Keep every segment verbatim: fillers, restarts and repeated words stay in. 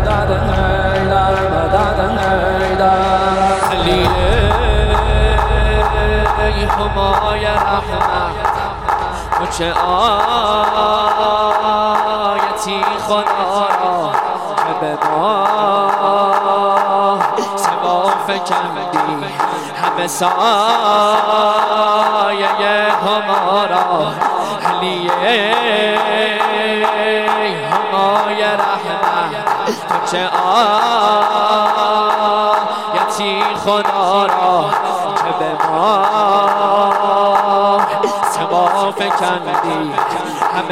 مدد حیدر مدد حیدر خلیل همای رحمت و چه آیتی خدا را که به ما سوا فکندی همه سایه همارا علیه همای رحمت تو چه آیتی خدا را که به ما سوا فکندی همه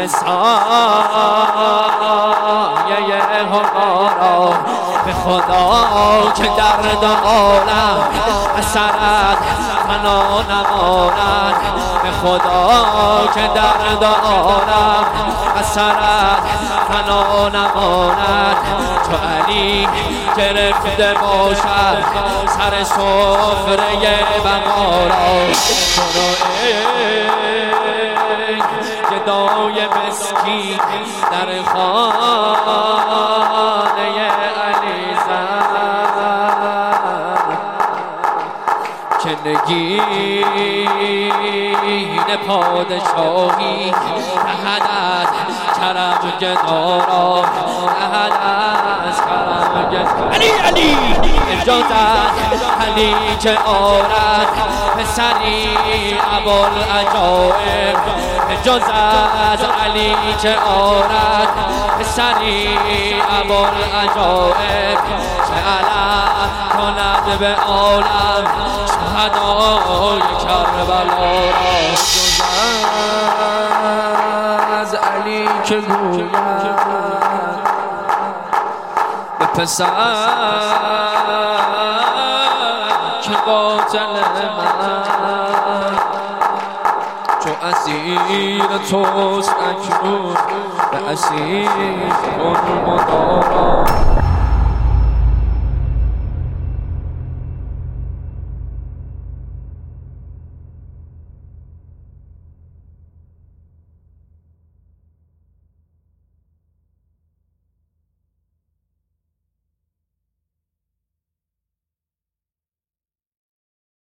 سایه همارا به خدا که درد عالم اثرت فنا نماند به خدا که درد عالم اثرت فنا نماند تو علی گرفته باشد سر سفره بقا را برو ای گدای مسکین در خانه علی زن که نگین پادشاهی نهدت کرم گدارا نهدت کرم گدارا علی علی اجازت علی که آرد پسری ابوالعجایب اجازت علی که آرد پسری ابوالعجایب که علم کند به عالم شهدای کربلا را از علی که گوید به پسر که باطل من چو اسیر توست اکنون به اسیر کن مدارا